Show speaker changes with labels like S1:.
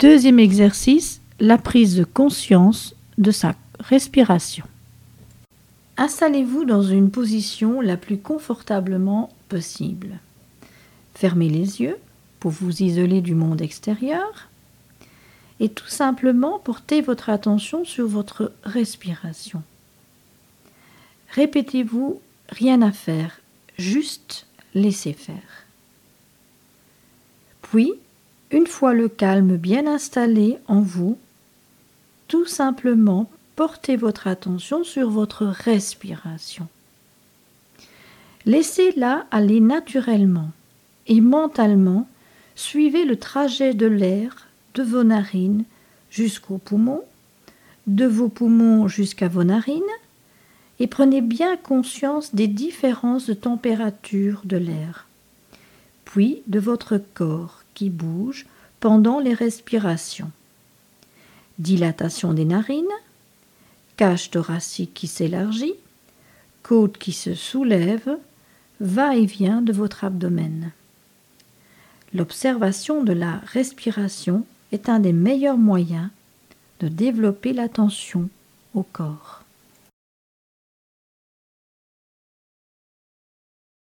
S1: Deuxième exercice, la prise de conscience de sa respiration. Installez-vous dans une position la plus confortablement possible. Fermez les yeux pour vous isoler du monde extérieur et tout simplement portez votre attention sur votre respiration. Répétez-vous, rien à faire, juste laissez faire. Puis, une fois le calme bien installé en vous, tout simplement portez votre attention sur votre respiration. Laissez-la aller naturellement et mentalement, suivez le trajet de l'air de vos narines jusqu'aux poumons, de vos poumons jusqu'à vos narines, et prenez bien conscience des différences de température de l'air, puis de votre corps qui bouge pendant les respirations. Dilatation des narines, cage thoracique qui s'élargit, côte qui se soulève, va-et-vient de votre abdomen. L'observation de la respiration est un des meilleurs moyens de développer l'attention au corps.